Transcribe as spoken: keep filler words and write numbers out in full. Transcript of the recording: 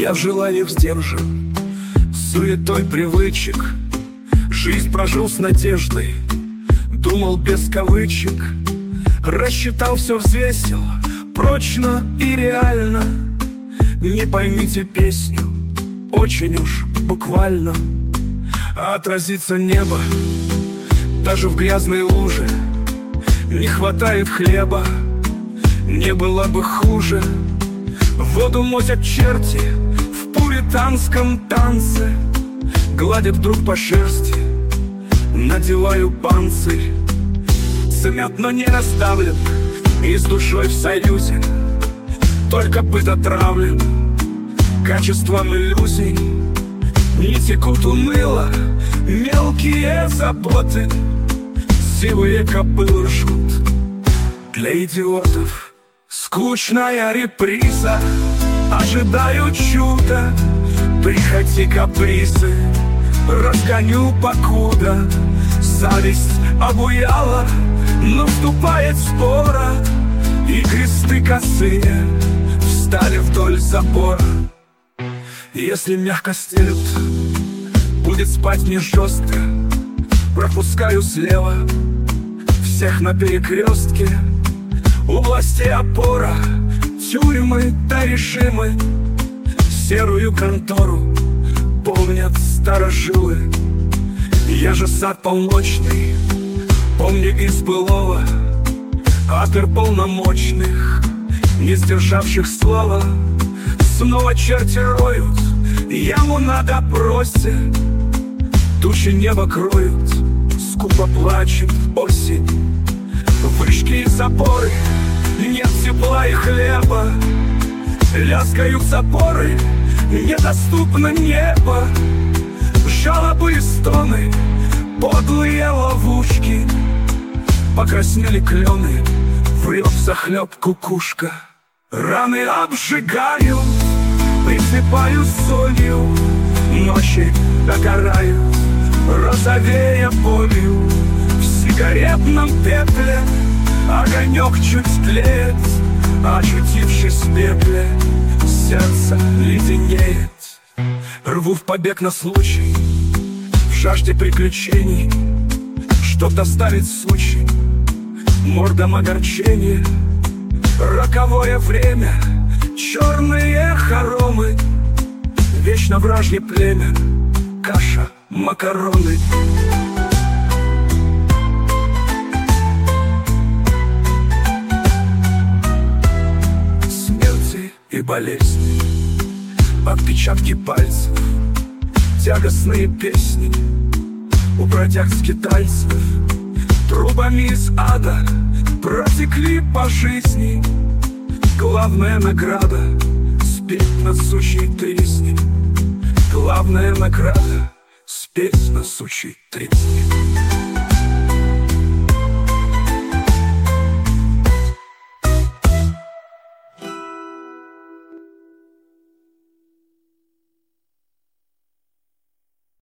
Я в желаниях сдержан суетой привычек. Жизнь прожил с надеждой, думал без кавычек. Рассчитал, все взвесил, прочно и реально. Не поймите песню, очень уж буквально. А отразится небо даже в грязной луже. Не хватает хлеба, не было бы хуже. Воду мосят черти в пуританском танце. Гладят друг по шерсти, надеваю панцирь. Цемент, но не расставлен, и с душой в союзе. Только быт отравлен качеством иллюзий. Не текут уныло мелкие заботы. Сивые копылы ржут для идиотов. Скучная реприза, ожидаю чуда. Приходи, капризы, разгоню покуда. Зависть обуяла, но вступает спора. И кресты косые встали вдоль забора. Если мягко стелют, будет спать не жестко. Пропускаю слева всех на перекрестке. У власти опора, тюрьмы да режимы. Серую контору помнят старожилы. Я же сад полночный, помню из былого. Атер полномочных, не сдержавших слова. Снова черти роют яму на допросе. Тучи небо кроют, скупо плачет осень. Вышки и запоры, нет тепла и хлеба. Лязгают запоры, недоступно небо. Жалобы и стоны, подлые ловушки. Покраснели клены, врет захлеб кукушка. Раны обжигаю, присыпаю солью. Ночи догорают, розовея болью. В сигаретном пепле огонек чуть тлеет. Очутившись в пепле, сердце леденеет. Рву в побег на случай, в жажде приключений. Чтоб доставить случай, мордом огорчение. Роковое время, черные хоромы. Вечно вражье племя, каша, макароны. Смерти и болезни, отпечатки пальцев, тягостные песни у бродяг-скитальцев. Трубами из ада протекли по жизни. Главная награда — спеть на сучьей тресне. Главная награда — спеть на сучьей тресне.